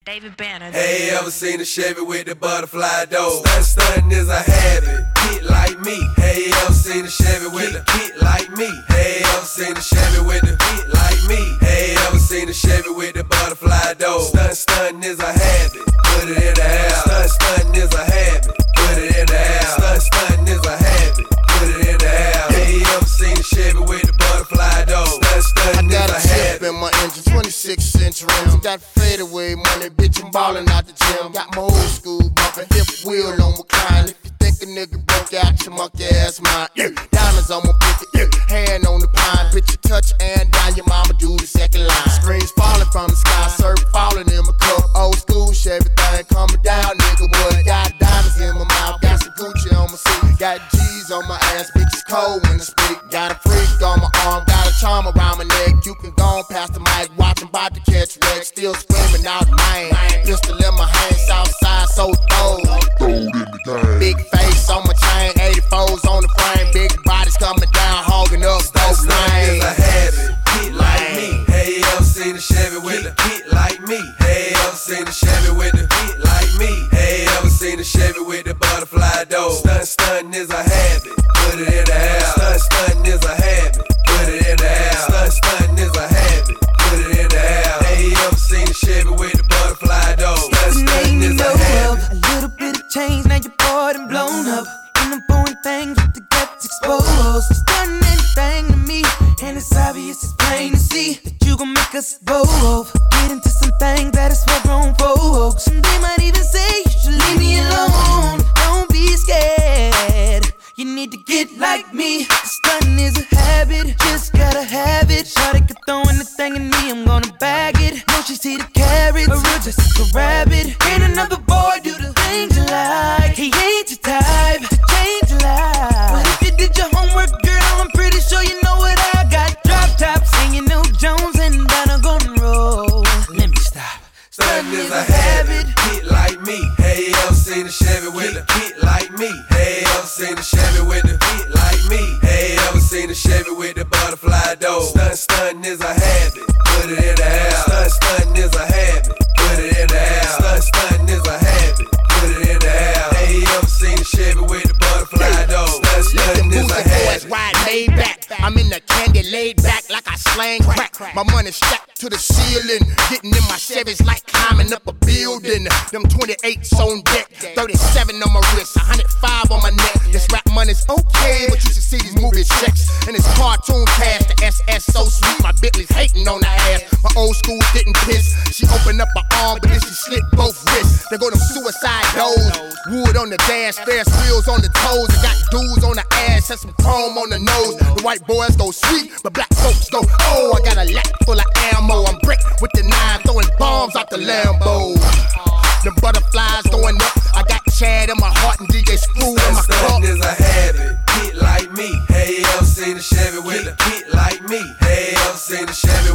David Banner. Hey, ever seen a Chevy with the butterfly door? Stuntin' is a habit, hit like me. Hey, ever seen a Chevy with a hit like me? Hey, ever seen a Chevy with the hit like me? Hey, ever seen a Chevy with the butterfly door? Stuntin' is a habit, put it in the house. Stuntin' is a habit, put it in the house. Stuntin' is a habit, put it in the house. Hey, ever seen a Chevy with the butterfly door? Stuntin' is a habit. In my engine, 26-inch rims. Got fadeaway money, bitch, I'm ballin' out the gym. Got my old school bumpin', hip wheel on recline. If you think a nigga broke out, your monkey ass mine. Diamonds on my pinky, hand on the pine. Bitch, you touch and down, your mama do the second line. Screens falling from the sky, surf falling in my cup. Old school, shit, everything coming down, nigga. Wood, got diamonds in my mouth, got some Gucci on my seat. Got G's on my ass, bitch, it's cold when I speak. Got a freak on my arm, got a charm around my neck. You can go on past the mic, watch 'em bout to catch wreck. Still screaming out mine. Pistol in my hand, south side, so throw. Big face on my chain, 84s on the frame. Big bodies coming down, hogging up those lanes. Is a habit, hit like me. Hey, ever seen a Chevy with a hit like me? Hey, ever seen a Chevy with a hit like me? Hey, ever seen a Chevy with the butterfly door? Stuntin' is a habit, put it in the house. Stuntin' is a habit, put it in the house. Stuntin' is a habit, put it in the house. Hey, ever seen a Chevy with the butterfly door? Stuntin' is a habit. A little bit of change, now you're bored and blown up. And I'm pouring things with the guts exposed. It's done anything to me, and it's obvious, it's plain to see that you gon' make us both get into some things that is for grown folks. And they might even say you should leave me alone. Don't be scared, you need to get like me. Stunting is a habit, just gotta have it. Shawty could throw anything at me, I'm gonna bag it. No, she see the carrots, but real just like a rabbit. Ain't another boy do the things you like. He ain't your type to change your life. But if you did your homework, girl, I'm pretty sure you know what I got. Drop tops and you know Jones and down a golden road. Let me stop. Stuntin' is a habit, hit like me. Hey, ever seen a Chevy with a hit like me? Hey, ever seen a Chevy with a hit like me? Hey, ever seen a Chevy with the butterfly door? Stuntin' is a habit, put it in the house. Stuntin' is a habit, put it in the house. Stuntin' is a habit, put it in the house. Hey, ever seen a Chevy with the butterfly door? Stuntin' is a habit. Ride laid back. I'm in the candy laid back like I slang crack. My money strapped to the ceiling, getting in my Chevys like climbing up a building. Them 28s on deck, 37 on my wrist, 105 on my neck. This rap money's okay, but you should see these movie checks and this cartoon cast. The SS so sweet, my Bentley's hating on the ass. My old school didn't piss. She opened up her arm, but then she slit both wrists. They go them suicide doors, wood on the dash, Ferris wheels on the toes. I got dudes on the ass and some chrome on the nose. The white boys go sweet, but black folks go, oh, I got a lap full of ammo. I'm brick with the nine, throwing bombs out the Lambo. The butterflies throwing up. I got Chad in my heart and DJ Screw in my cup. Stuntin' is a habit, hit like me. Hey, ever seen a Chevy with a hit like me? Hey, ever seen a Chevy